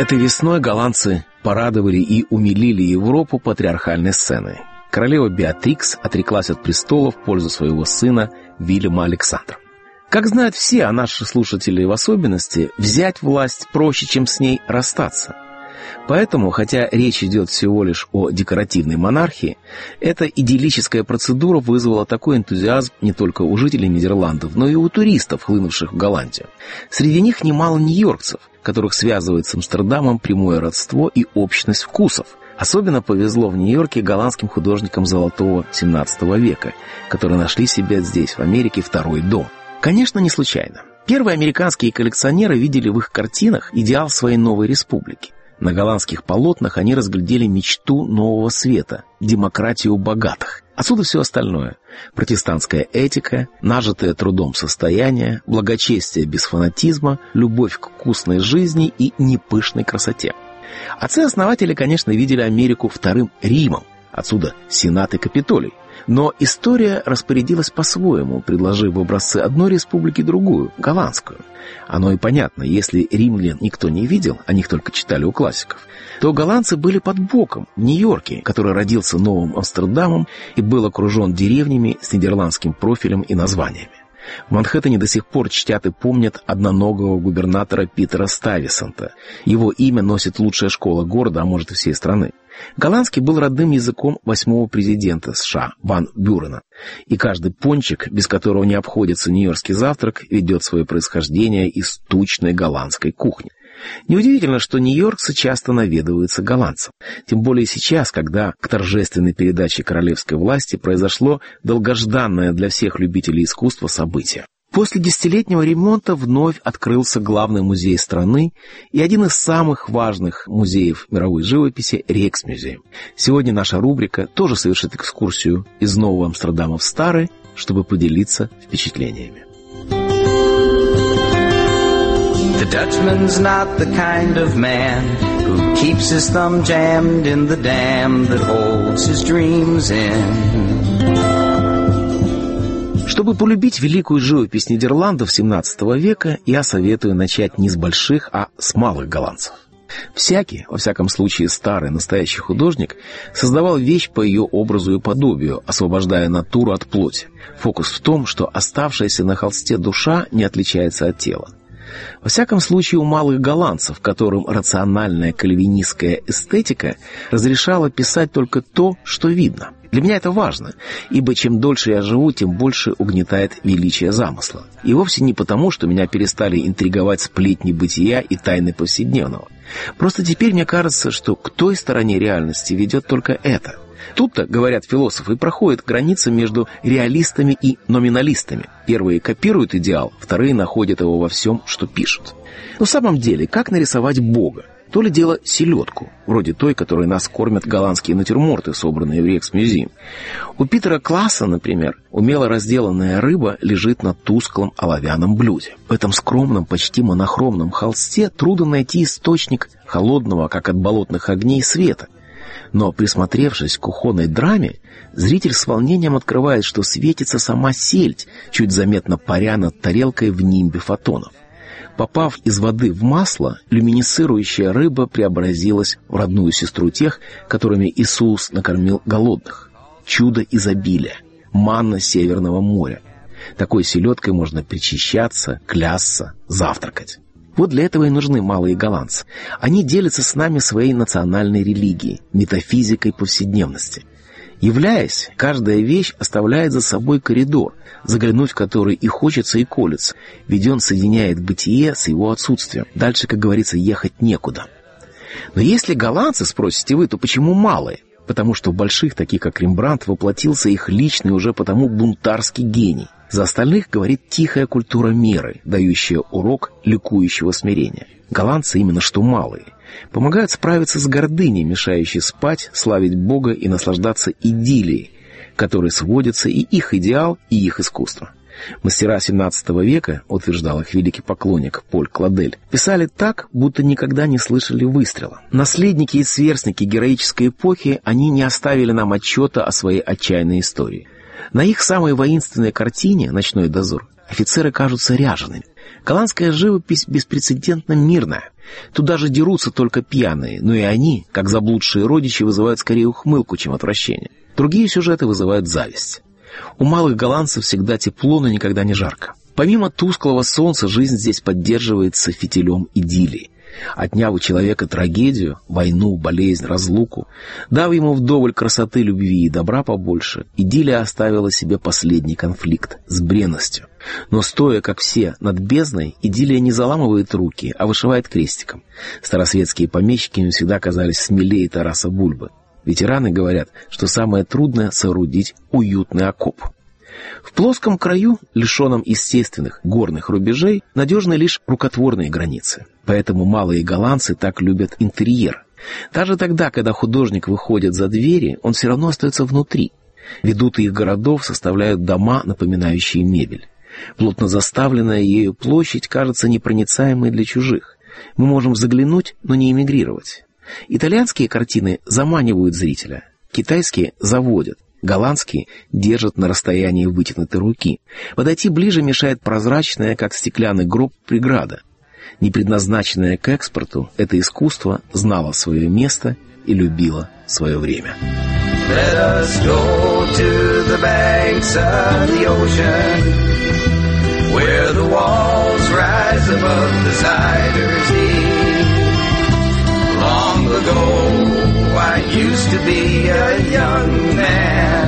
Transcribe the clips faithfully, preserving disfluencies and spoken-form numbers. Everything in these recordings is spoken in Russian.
Этой весной голландцы порадовали и умилили Европу патриархальной сценой. Королева Беатрикс отреклась от престола в пользу своего сына Вильяма Александра. Как знают все, а наши слушатели в особенности, взять власть проще, чем с ней расстаться. Поэтому, хотя речь идет всего лишь о декоративной монархии, эта идиллическая процедура вызвала такой энтузиазм не только у жителей Нидерландов, но и у туристов, хлынувших в Голландию. Среди них немало нью-йоркцев, которых связывает с Амстердамом прямое родство и общность вкусов. Особенно повезло в Нью-Йорке голландским художникам золотого семнадцатого века, которые нашли себе здесь, в Америке, второй дом. Конечно, не случайно. Первые американские коллекционеры видели в их картинах идеал своей новой республики. На голландских полотнах они разглядели мечту нового света, демократию богатых. Отсюда все остальное. Протестантская этика, нажитое трудом состояние, благочестие без фанатизма, любовь к вкусной жизни и непышной красоте. Отцы-основатели, конечно, видели Америку вторым Римом. Отсюда Сенат и Капитолий. Но история распорядилась по-своему, предложив в образцы одной республики другую, голландскую. Оно и понятно, если римлян никто не видел, о них только читали у классиков, то голландцы были под боком в Нью-Йорке, который родился новым Амстердамом и был окружен деревнями с нидерландским профилем и названиями. В Манхэттене до сих пор чтят и помнят одноногого губернатора Питера Стайвесанта. Его имя носит лучшая школа города, а может и всей страны. Голландский был родным языком восьмого президента США Ван Бюрена. И каждый пончик, без которого не обходится нью-йоркский завтрак, ведет свое происхождение из тучной голландской кухни. Неудивительно, что нью-йоркцы часто наведываются голландцам. Тем более сейчас, когда к торжественной передаче королевской власти произошло долгожданное для всех любителей искусства событие. После десятилетнего ремонта вновь открылся главный музей страны и один из самых важных музеев мировой живописи – Рейхсмюзеум. Сегодня наша рубрика тоже совершит экскурсию из Нового Амстердама в Старый, чтобы поделиться впечатлениями. The Dutchman's not the kind of man who keeps his thumb jammed in the dam that holds his dreams in. Чтобы полюбить великую живопись Нидерландов семнадцатого века, я советую начать не с больших, а с малых голландцев. Всякий, во всяком случае старый настоящий художник, создавал вещь по ее образу и подобию, освобождая натуру от плоти. Фокус в том, что оставшаяся на холсте душа не отличается от тела. Во всяком случае, у малых голландцев, которым рациональная кальвинистская эстетика разрешала писать только то, что видно. Для меня это важно, ибо чем дольше я живу, тем больше угнетает величие замысла. И вовсе не потому, что меня перестали интриговать сплетни бытия и тайны повседневного. Просто теперь мне кажется, что к той стороне реальности ведет только это. Тут-то, говорят философы, проходит граница между реалистами и номиналистами. Первые копируют идеал, вторые находят его во всем, что пишут. Но в самом деле, как нарисовать Бога? То ли дело селедку, вроде той, которой нас кормят голландские натюрморты, собранные в Рейхсмюзеум. У Питера Класса, например, умело разделанная рыба лежит на тусклом оловянном блюде. В этом скромном, почти монохромном холсте трудно найти источник холодного, как от болотных огней, света. Но, присмотревшись к кухонной драме, зритель с волнением открывает, что светится сама сельдь, чуть заметно паря над тарелкой в нимбе фотонов. Попав из воды в масло, люминесцирующая рыба преобразилась в родную сестру тех, которыми Иисус накормил голодных. Чудо изобилия, манна Северного моря. Такой селедкой можно причащаться, клясться, завтракать. Вот для этого и нужны малые голландцы. Они делятся с нами своей национальной религией, метафизикой повседневности. Являясь, каждая вещь оставляет за собой коридор, заглянуть в который и хочется, и колется, ведь он соединяет бытие с его отсутствием. Дальше, как говорится, ехать некуда. Но если голландцы, спросите вы, то почему малые? Потому что в больших, таких как Рембрандт, воплотился их личный уже потому бунтарский гений. За остальных говорит тихая культура меры, дающая урок ликующего смирения. Голландцы именно что малые. Помогают справиться с гордыней, мешающей спать, славить Бога и наслаждаться идиллией, к которой сводится и их идеал, и их искусство. Мастера семнадцатого века, утверждал их великий поклонник Поль Кладель, писали так, будто никогда не слышали выстрела. Наследники и сверстники героической эпохи, они не оставили нам отчета о своей отчаянной истории. На их самой воинственной картине «Ночной дозор» офицеры кажутся ряжеными. Голландская живопись беспрецедентно мирная. Тут даже дерутся только пьяные, но и они, как заблудшие родичи, вызывают скорее ухмылку, чем отвращение. Другие сюжеты вызывают зависть. У малых голландцев всегда тепло, но никогда не жарко. Помимо тусклого солнца, жизнь здесь поддерживается фитилем идиллии. Отняв у человека трагедию, войну, болезнь, разлуку, дав ему вдоволь красоты, любви и добра побольше, идиллия оставила себе последний конфликт с бренностью. Но стоя, как все, над бездной, идиллия не заламывает руки, а вышивает крестиком. Старосветские помещики не всегда казались смелее Тараса Бульбы. Ветераны говорят, что самое трудное — соорудить уютный окоп. В плоском краю, лишенном естественных горных рубежей, надежны лишь рукотворные границы. Поэтому малые голландцы так любят интерьер. Даже тогда, когда художник выходит за двери, он все равно остается внутри. Ведуты их городов составляют дома, напоминающие мебель. Плотно заставленная ею площадь кажется непроницаемой для чужих. Мы можем заглянуть, но не эмигрировать. Итальянские картины заманивают зрителя, китайские заводят. Голландские держат на расстоянии вытянутой руки. Подойти ближе мешает прозрачная, как стеклянный гроб, преграда. Не предназначенное к экспорту, это искусство знало свое место и любило свое время. Let us go to the banks of the ocean, where the walls rise above the cider's deep. Long ago I used to be a young man,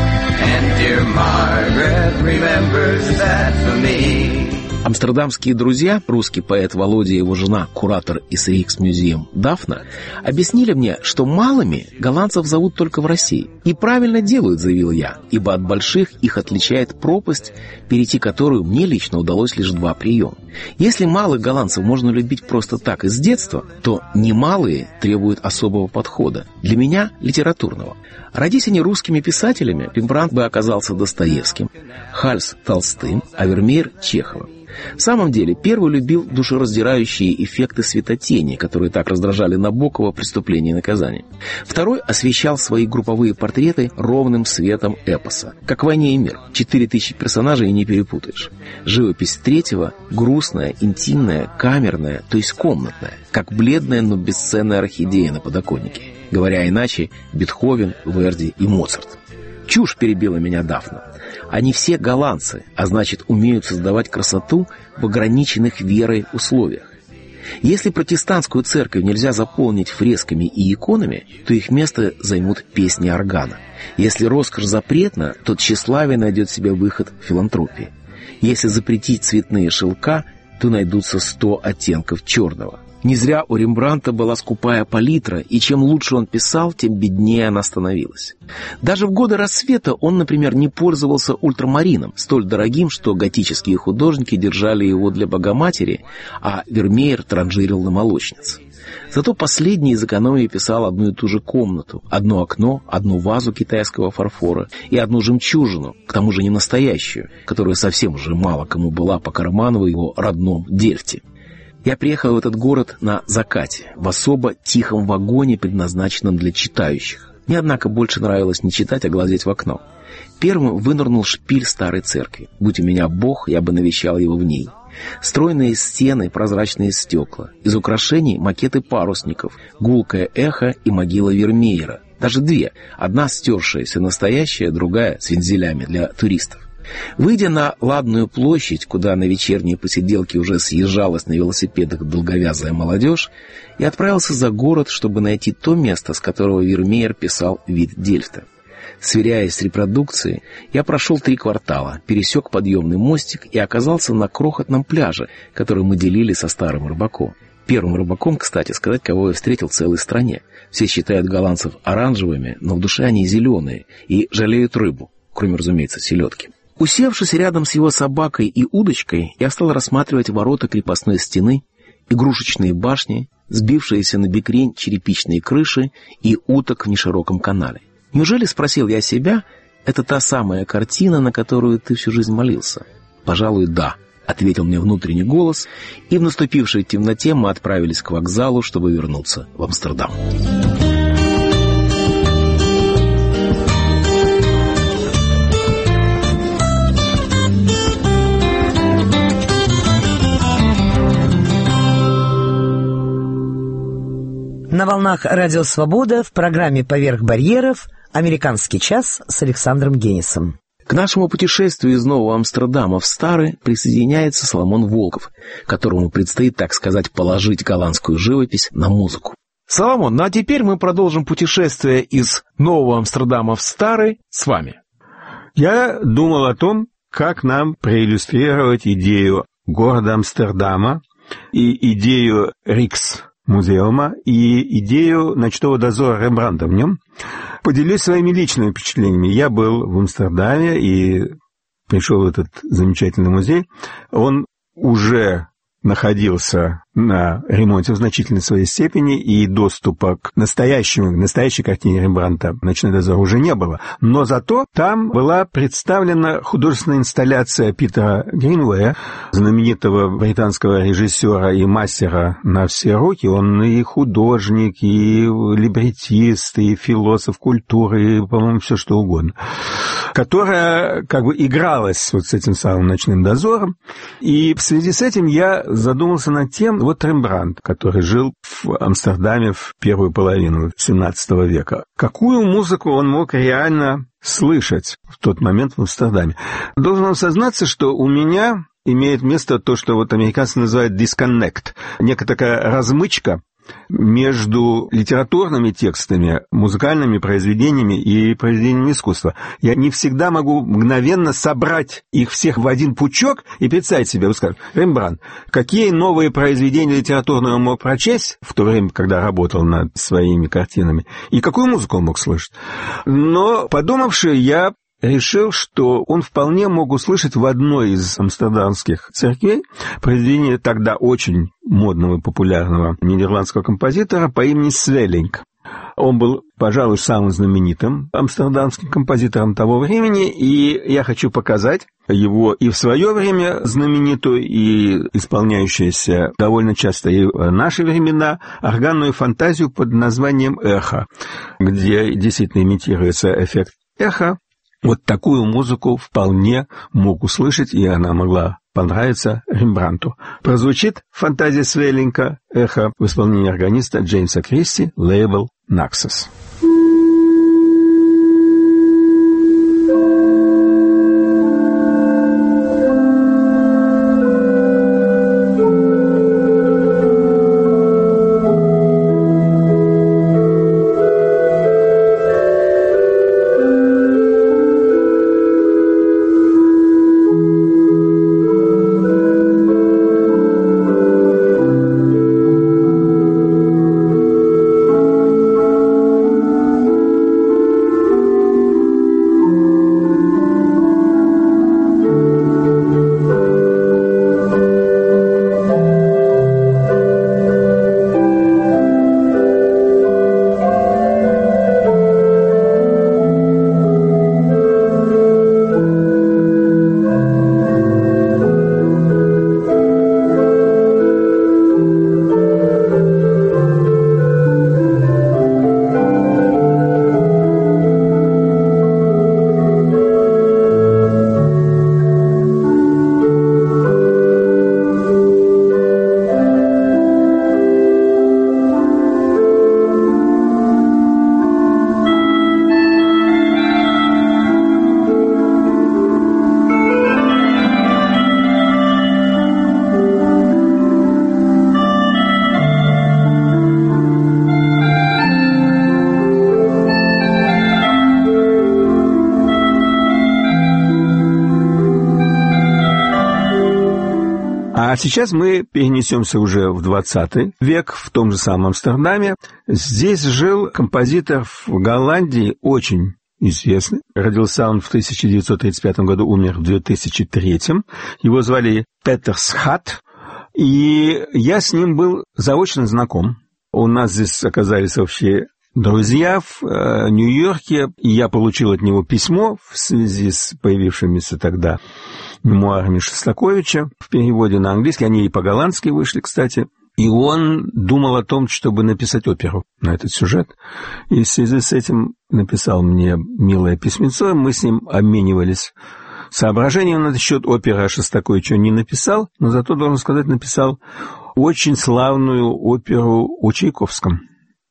and dear Margaret remembers that for me. Амстердамские друзья, русский поэт Володя и его жена, куратор из Rijksmuseum Дафна, объяснили мне, что малыми голландцев зовут только в России. И правильно делают, заявил я, ибо от больших их отличает пропасть, перейти которую мне лично удалось лишь два приема. Если малых голландцев можно любить просто так из детства, то немалые требуют особого подхода. Для меня — литературного. Родись они русскими писателями, Рембрандт бы оказался Достоевским, Хальс — Толстым, а Вермеер — Чеховым. В самом деле, первый любил душераздирающие эффекты светотени, которые так раздражали Набокова в «Преступлении и наказании». Второй освещал свои групповые портреты ровным светом эпоса, как в «Войне и мир». Четыре тысячи персонажей и не перепутаешь. Живопись третьего грустная, интимная, камерная, то есть комнатная, как бледная, но бесценная орхидея на подоконнике. Говоря иначе, Бетховен, Верди и Моцарт. «Чушь», — перебила меня Дафна. «Они все голландцы, а значит, умеют создавать красоту в ограниченных верой условиях. Если протестантскую церковь нельзя заполнить фресками и иконами, то их место займут песни органа. Если роскошь запретна, то тщеславие найдет себе выход в филантропии. Если запретить цветные шелка, то найдутся сто оттенков черного». Не зря у Рембрандта была скупая палитра, и чем лучше он писал, тем беднее она становилась. Даже в годы рассвета он, например, не пользовался ультрамарином, столь дорогим, что готические художники держали его для Богоматери, а Вермеер транжирил на молочниц. Зато последний из экономии писал одну и ту же комнату, одно окно, одну вазу китайского фарфора и одну жемчужину, к тому же не настоящую, которая совсем уже мало кому была по карману в его родном Дельфте. Я приехал в этот город на закате, в особо тихом вагоне, предназначенном для читающих. Мне, однако, больше нравилось не читать, а глазеть в окно. Первым вынырнул шпиль старой церкви. Будь у меня Бог, я бы навещал его в ней. Стройные стены, прозрачные стекла. Из украшений макеты парусников, гулкое эхо и могила Вермеера. Даже две. Одна стершаяся, настоящая, другая с вензелями для туристов. Выйдя на Ладную площадь, куда на вечерние посиделки уже съезжалась на велосипедах долговязая молодежь, я отправился за город, чтобы найти то место, с которого Вермеер писал «Вид Дельфта». Сверяясь с репродукцией, я прошел три квартала, пересек подъемный мостик и оказался на крохотном пляже, который мы делили со старым рыбаком. Первым рыбаком, кстати, сказать, кого я встретил в целой стране. Все считают голландцев оранжевыми, но в душе они зеленые и жалеют рыбу, кроме, разумеется, селедки. Усевшись рядом с его собакой и удочкой, я стал рассматривать ворота крепостной стены, игрушечные башни, сбившиеся на бекрень черепичные крыши и уток в нешироком канале. Неужели, спросил я себя, это та самая картина, на которую ты всю жизнь молился? Пожалуй, да, ответил мне внутренний голос, и в наступившей темноте мы отправились к вокзалу, чтобы вернуться в Амстердам. На волнах Радио Свобода в программе «Поверх барьеров» «Американский час» с Александром Генисом. К нашему путешествию из Нового Амстердама в Старый присоединяется Соломон Волков, которому предстоит, так сказать, положить голландскую живопись на музыку. Соломон, ну а теперь мы продолжим путешествие из Нового Амстердама в Старый с вами. Я думал о том, как нам проиллюстрировать идею города Амстердама и идею Риксмузеума и идею ночного дозора Рембрандта в нем. Поделюсь своими личными впечатлениями. Я был в Амстердаме и пришел в этот замечательный музей. Он уже находился на ремонте в значительной своей степени, и доступа к настоящему, настоящей картине Рембрандта «Ночной дозор» уже не было. Но зато там была представлена художественная инсталляция Питера Гринвея, знаменитого британского режиссера и мастера на все руки. Он и художник, и либретист, и философ культуры, и, по-моему, все что угодно, которая как бы игралась вот с этим самым «Ночным дозором». И в связи с этим я задумался над тем, вот Рембрандт, который жил в Амстердаме в первую половину семнадцатого века. Какую музыку он мог реально слышать в тот момент в Амстердаме? Должен вам сознаться, что у меня имеет место то, что вот американцы называют disconnect, некая такая размычка между литературными текстами, музыкальными произведениями и произведениями искусства. Я не всегда могу мгновенно собрать их всех в один пучок и представить себе, вот скажем, Рембрандт, какие новые произведения литературные он мог прочесть в то время, когда работал над своими картинами, и какую музыку он мог слышать. Но, подумавши, я решил, что он вполне мог услышать в одной из амстердамских церквей произведение тогда очень модного и популярного нидерландского композитора по имени Свеллинг. Он был, пожалуй, самым знаменитым амстердамским композитором того времени, и я хочу показать его и в свое время знаменитую, и исполняющуюся довольно часто и в наши времена органную фантазию под названием «Эхо», где действительно имитируется эффект эха. Вот такую музыку вполне мог услышать, и она могла понравиться Рембрандту. Прозвучит фантазия Свеллинга «Эхо» в исполнении органиста Джеймса Кристи, лейбл «Naxos». А сейчас мы перенесемся уже в двадцатый век, в том же самом Амстердаме. Здесь жил композитор в Голландии, очень известный. Родился он в тысяча девятьсот тридцать пятом году, умер в две тысячи третьем. Его звали Петер Схат, и я с ним был заочно знаком. У нас здесь оказались общие друзья в э, Нью-Йорке, и я получил от него письмо в связи с появившимися тогда мемуарами Шостаковича в переводе на английский. Они и по-голландски вышли, кстати. И он думал о том, чтобы написать оперу на этот сюжет. И в связи с этим написал мне милое письмецо. Мы с ним обменивались соображениями на этот счет. Опера Шостаковича он не написал, но зато, должен сказать, написал очень славную оперу о Чайковском.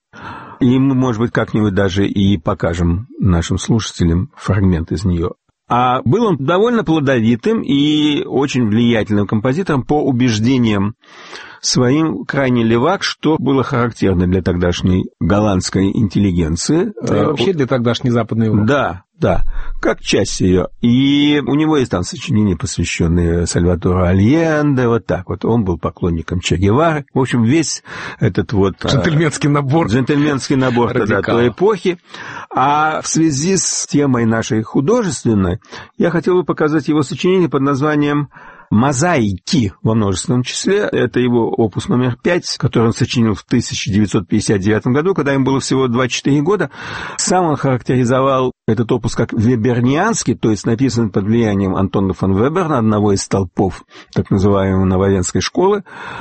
И мы, может быть, как-нибудь даже и покажем нашим слушателям фрагмент из нее. А был он довольно плодовитым и очень влиятельным композитором по убеждениям своим, крайне левак, что было характерно для тогдашней голландской интеллигенции. Да, и вообще для тогдашней Западной Европы. Да, да, как часть ее. И у него есть там сочинения, посвященные Сальватору Альенде, вот так вот. Он был поклонником Че Гевары. В общем, весь этот вот... Джентльменский набор. Джентльменский набор тогда той эпохи. А в связи с темой нашей художественной, я хотел бы показать его сочинение под названием «Мозаики» во множественном числе. Это его опус номер пять, который он сочинил в тысяча девятьсот пятьдесят девятом году, когда ему было всего двадцать четыре года. Сам он характеризовал этот опус как вебернианский, то есть написан под влиянием Антона фон Веберна, одного из столпов так называемой нововенской школы,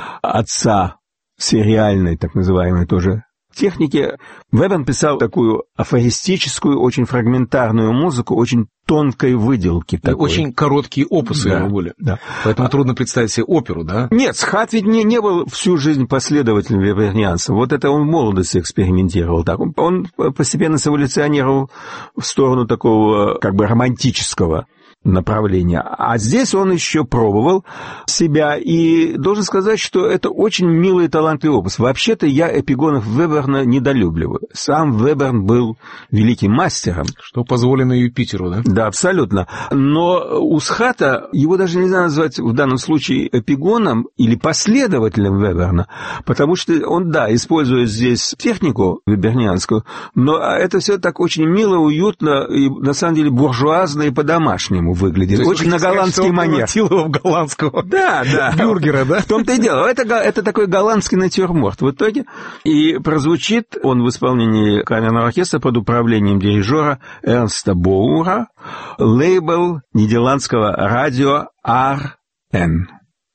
отца сериальной, так называемой тоже, техники. Вебер писал такую афористическую, очень фрагментарную музыку, очень тонкой выделки. И очень короткие опусы да, его были. Да. Поэтому а... трудно представить себе оперу, да? Нет, Схат ведь не, не был всю жизнь последователем вебернианца. Вот это он в молодости экспериментировал. Так. Он, он постепенно эволюционировал в сторону такого как бы романтического направления. А здесь он еще пробовал себя, и должен сказать, что это очень милый и талантливый опус. Вообще-то я эпигонов Веберна недолюбливаю. Сам Веберн был великим мастером. Что позволено Юпитеру, да? Да, абсолютно. Но у Схата его даже нельзя назвать в данном случае эпигоном или последователем Веберна, потому что он, да, использует здесь технику вебернианскую, но это все так очень мило, уютно и, на самом деле, буржуазно и по-домашнему выглядит. То очень на голландский манер. В голландского да, да. бюргера, да? В том-то и дело. Это, это такой голландский натюрморт в итоге. И прозвучит он в исполнении камерного оркестра под управлением дирижера Эрнста Боура, лейбл нидерландского радио ар эн.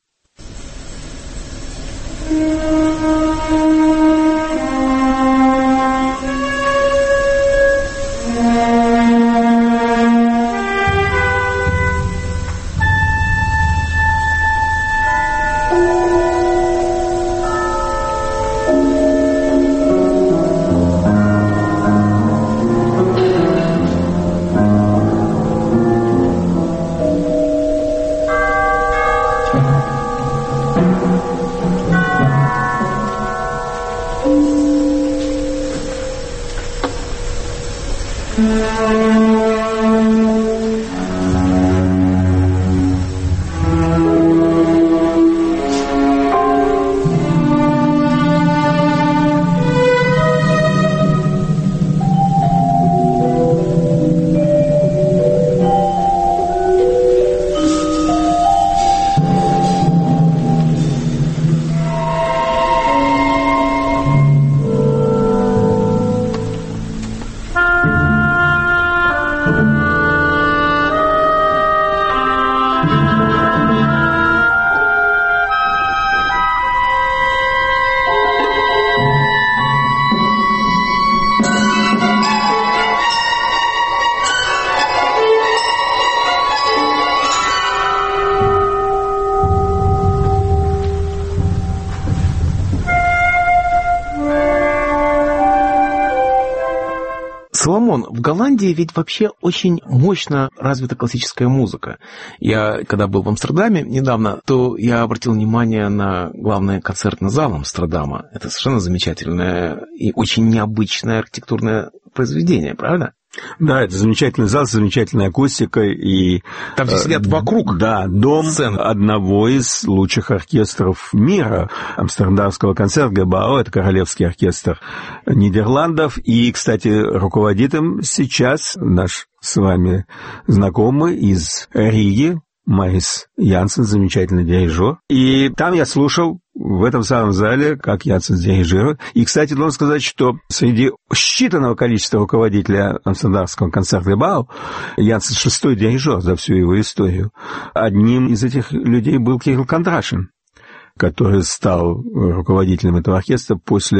Соломон, в Голландии ведь вообще очень мощно развита классическая музыка. Я, когда был в Амстердаме недавно, то я обратил внимание на главный концертный зал Амстердама. Это совершенно замечательное и очень необычное архитектурное произведение, правда? Да, это замечательный зал с замечательной акустикой. И, там все сидят вокруг. Да, дом сцены одного из лучших оркестров мира, амстердамского концертгебау, это королевский оркестр Нидерландов. И, кстати, руководит им сейчас наш с вами знакомый из Риги, Марис Янсен, замечательный дирижер. И там я слушал в этом самом зале, как Янсен дирижирует. И, кстати, должен сказать, что среди считанного количества руководителей амстердамского концертгебау Янсен шестой дирижер за всю его историю. Одним из этих людей был Кирилл Кондрашин, который стал руководителем этого оркестра после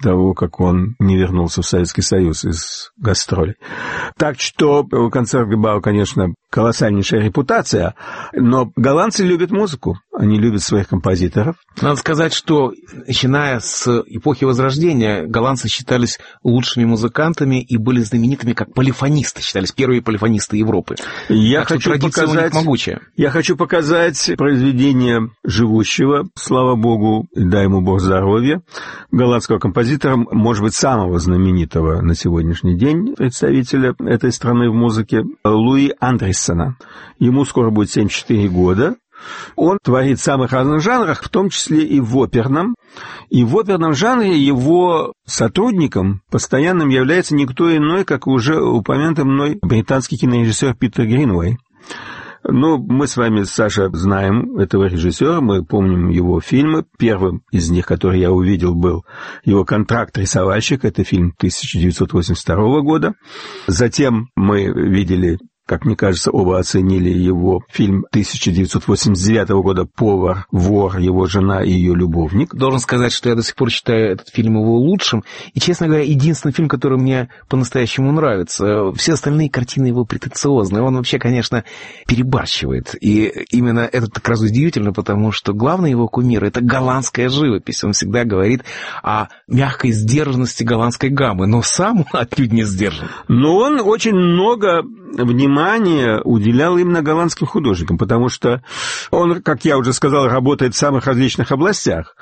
того, как он не вернулся в Советский Союз из гастролей. Так что у Концертgebouw, конечно, колоссальнейшая репутация, но голландцы любят музыку, они любят своих композиторов. Надо сказать, что, начиная с эпохи Возрождения, голландцы считались лучшими музыкантами и были знаменитыми как полифонисты, считались первые полифонисты Европы. Я так хочу показать, я хочу показать произведение живущего, слава богу, и дай ему Бог здоровья, голландского композитора, может быть, самого знаменитого на сегодняшний день представителя этой страны в музыке, Луи Андриссена. Ему скоро будет семьдесят четыре года. Он творит в самых разных жанрах, в том числе и в оперном. И в оперном жанре его сотрудником постоянным является никто иной, как уже упомянутый мной британский кинорежиссер Питер Гринвей. Ну, мы с вами, Саша, знаем этого режиссера, мы помним его фильмы. Первым из них, который я увидел, был его «Контракт рисовальщик», это фильм тысяча девятьсот восемьдесят второго года. Затем мы видели, как мне кажется, оба оценили его фильм тысяча девятьсот восемьдесят девятого года «Повар, вор, его жена и ее любовник». Должен сказать, что я до сих пор считаю этот фильм его лучшим. И, честно говоря, единственный фильм, который мне по-настоящему нравится. Все остальные картины его претенциозные. Он вообще, конечно, перебарщивает. И именно это как раз удивительно, потому что главный его кумир — это голландская живопись. Он всегда говорит о мягкой сдержанности голландской гаммы, но сам он отнюдь не сдержан. Но он очень много внимание уделял именно голландским художникам, потому что он, как я уже сказал, работает в самых различных областях.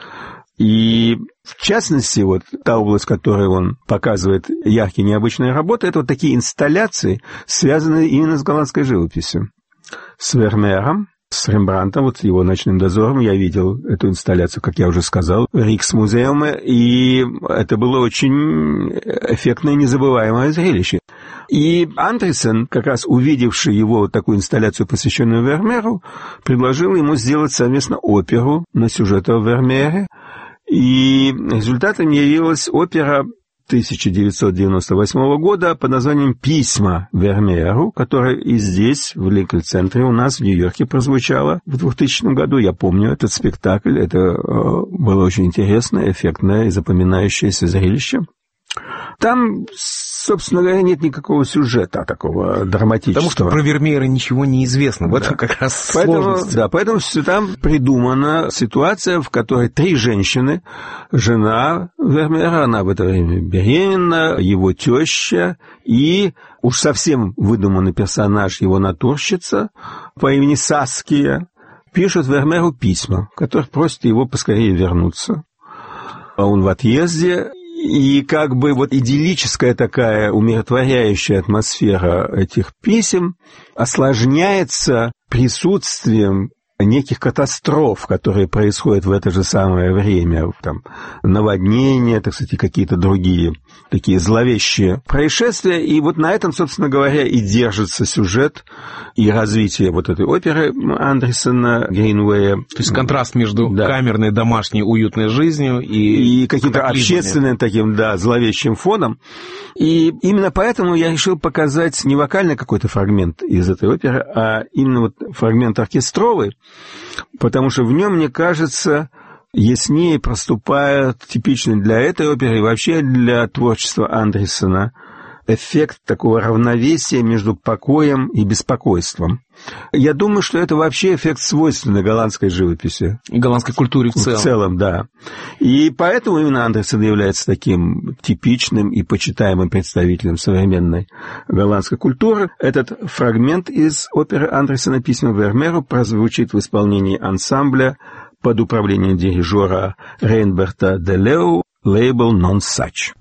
И, в частности, вот та область, в которой он показывает яркие, необычные работы, это вот такие инсталляции, связанные именно с голландской живописью. С Вермеером, с Рембрандтом, вот его «Ночным дозором», я видел эту инсталляцию, как я уже сказал, в Риксмузеуме, и это было очень эффектное и незабываемое зрелище. И Андриссен, как раз увидевший его такую инсталляцию, посвященную Вермееру, предложил ему сделать совместно оперу на сюжет о Вермеере, и результатом явилась опера тысяча девятьсот девяносто восьмого года под названием «Письма Вермееру», которая и здесь, в Линкольн-центре у нас, в Нью-Йорке, прозвучала в двухтысячном году. Я помню этот спектакль, это э, было очень интересное, эффектное и запоминающееся зрелище. Там, собственно говоря, нет никакого сюжета такого драматического. Потому что про Вермеера ничего не известно. В этом да. как раз поэтому, сложность. Да, поэтому там придумана ситуация, в которой три женщины, жена Вермеера, она в это время беременна, его теща и уж совсем выдуманный персонаж, его натурщица по имени Саския, пишут Вермееру письма, в которых просят его поскорее вернуться. А он в отъезде. И как бы вот идиллическая такая умиротворяющая атмосфера этих писем осложняется присутствием неких катастроф, которые происходят в это же самое время, там, наводнения, так сказать, и какие-то другие такие зловещие происшествия. И вот на этом, собственно говоря, и держится сюжет и развитие вот этой оперы Андриссена, Гринвея. То есть контраст между да. камерной, домашней, уютной жизнью и... И каким-то общественным таким, да, зловещим фоном. И именно поэтому я решил показать не вокальный какой-то фрагмент из этой оперы, а именно вот фрагмент оркестровый, потому что в нем, мне кажется, яснее проступает типичный для этой оперы и вообще для творчества Андриссена эффект такого равновесия между покоем и беспокойством. Я думаю, что это вообще эффект свойственный голландской живописи. И голландской культуре в целом. В целом, да. И поэтому именно Андриссен является таким типичным и почитаемым представителем современной голландской культуры. Этот фрагмент из оперы Андриссена «Письма Вермееру» прозвучит в исполнении ансамбля под управлением дирижера Рейнберта де Лео, лейбл «Non Such».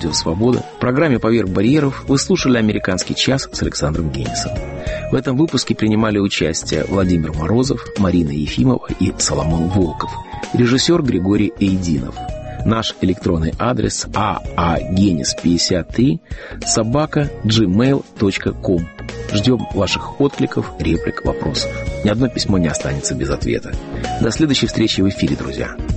Радио Свобода. В программе «Поверх барьеров» вы слушали «Американский час» с Александром Генисом. В этом выпуске принимали участие Владимир Морозов, Марина Ефимова и Соломон Волков. Режиссер Григорий Эйдинов. Наш электронный адрес а а генис пятьдесят три собака джи мейл точка ком. Ждем ваших откликов, реплик, вопросов. Ни одно письмо не останется без ответа. До следующей встречи в эфире, друзья.